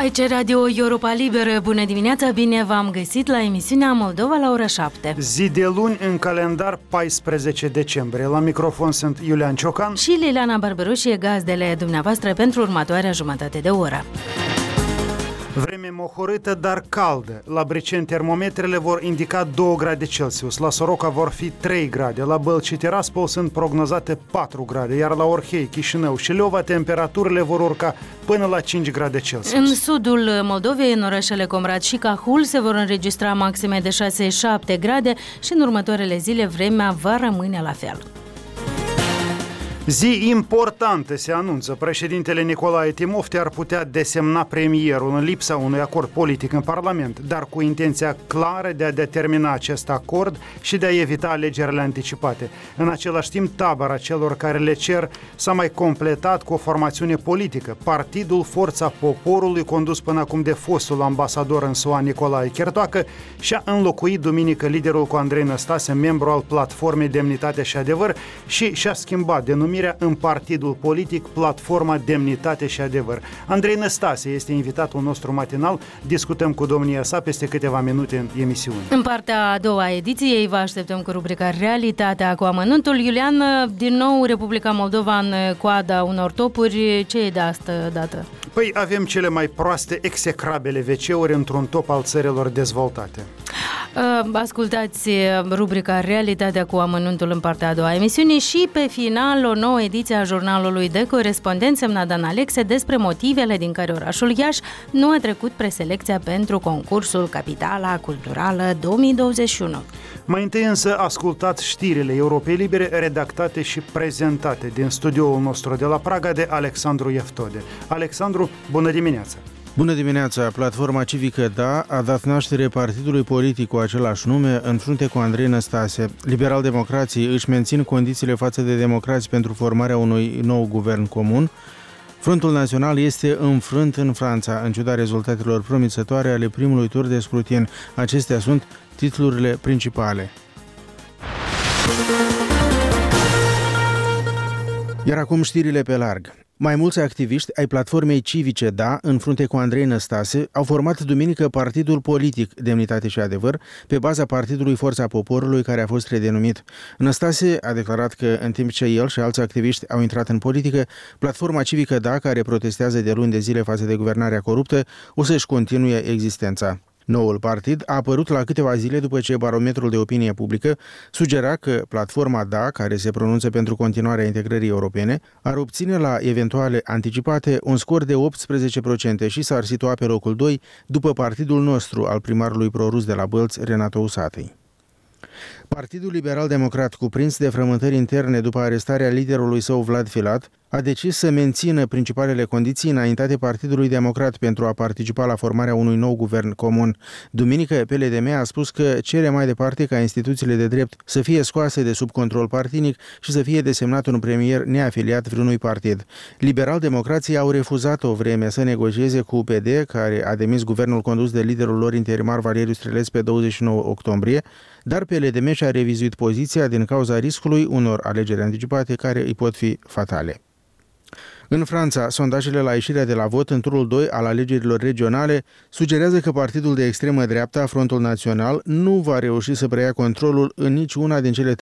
Aici Radio Europa Liberă. Bună dimineața, bine v-am găsit la emisiunea Moldova la ora 7. Zi de luni în calendar 14 decembrie. La microfon sunt Iulian Ciocan și Liliana Barberușie, gazdele dumneavoastră pentru următoarea jumătate de oră. Vreme mohorâtă, dar caldă. La Briceni termometrele vor indica 2 grade Celsius, la Soroca vor fi 3 grade, la Bălți și Tiraspol sunt prognozate 4 grade, iar la Orhei, Chișinău și Leova temperaturile vor urca până la 5 grade Celsius. În sudul Moldovei, în orașele Comrat și Cahul, se vor înregistra maxime de 6-7 grade și în următoarele zile vremea va rămâne la fel. Zi importantă se anunță. Președintele Nicolae Timofte ar putea desemna premierul în lipsa unui acord politic în Parlament, dar cu intenția clară de a determina acest acord și de a evita alegerile anticipate. În același timp, tabăra celor care le cer s-a mai completat cu o formațiune politică. Partidul Forța Poporului, condus până acum de fostul ambasador în SUA Nicolae Chertoacă, și-a înlocuit duminică liderul cu Andrei Năstase, membru al platformei Demnitate și Adevăr, și și-a schimbat denumirea în partidul politic Platforma Demnitate și Adevăr. Andrei Năstase este invitatul nostru matinal. Discutăm cu domnia sa peste câteva minute în emisiune. În partea a doua ediției vă așteptăm cu rubrica Realitatea cu amănuntul. Iulian, din nou Republica Moldova în coada unor topuri. Ce e de asta dată? Păi avem cele mai proaste, execrabile WC-uri într-un top al țărilor dezvoltate. Ascultați rubrica Realitatea cu amănuntul în partea a doua a emisiunii și pe final o nouă ediție a jurnalului de corespondent semnat Dan Alexe despre motivele din care orașul Iași nu a trecut preselecția pentru concursul Capitala Culturală 2021. Mai întâi însă ascultați știrile Europei Libere redactate și prezentate din studioul nostru de la Praga de Alexandru Eftode. Alexandru, bună dimineața! Bună dimineața! Platforma civică DA a dat naștere partidului politic cu același nume în frunte cu Andrei Năstase. Liberal-democrații își mențin condițiile față de democrați pentru formarea unui nou guvern comun. Frontul Național este înfrânt în Franța, în ciuda rezultatelor promițătoare ale primului tur de scrutin. Acestea sunt titlurile principale. Iar acum știrile pe larg. Mai mulți activiști ai platformei civice DA, în frunte cu Andrei Năstase, au format duminică partidul politic Demnitate și Adevăr, pe baza partidului Forța Poporului, care a fost redenumit. Năstase a declarat că, în timp ce el și alți activiști au intrat în politică, platforma civică DA, care protestează de luni de zile față de guvernarea coruptă, o să-și continue existența. Noul partid a apărut la câteva zile după ce barometrul de opinie publică sugera că platforma DA, care se pronunță pentru continuarea integrării europene, ar obține la eventuale anticipate un scor de 18% și s-ar situa pe locul 2 după partidul nostru al primarului prorus de la Bălți, Renato Usatăi. Partidul Liberal-Democrat, cuprins de frământări interne după arestarea liderului său Vlad Filat, a decis să mențină principalele condiții înaintate Partidului Democrat pentru a participa la formarea unui nou guvern comun. Duminică, PLDM a spus că cere mai departe ca instituțiile de drept să fie scoase de sub control partinic și să fie desemnat un premier neafiliat vreunui partid. Liberal-democrații au refuzat o vreme să negocieze cu UPD, care a demis guvernul condus de liderul lor interimar Valeriu Strelesc pe 29 octombrie, dar PLDM și-a revizuit poziția din cauza riscului unor alegeri anticipate care îi pot fi fatale. În Franța, sondajele la ieșirea de la vot în turul 2 al alegerilor regionale sugerează că partidul de extremă dreapta, Frontul Național, nu va reuși să preia controlul în niciuna din cele